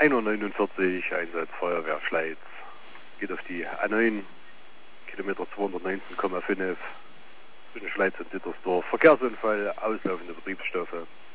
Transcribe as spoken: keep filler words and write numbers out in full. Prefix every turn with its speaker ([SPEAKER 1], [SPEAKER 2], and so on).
[SPEAKER 1] hundertneunundvierzig, Einsatz Feuerwehr Schleiz. Geht auf die A neun, Kilometer zweihundertneunzehn Komma fünf zwischen Schleiz und Dittersdorf. Verkehrsunfall, auslaufende Betriebsstoffe.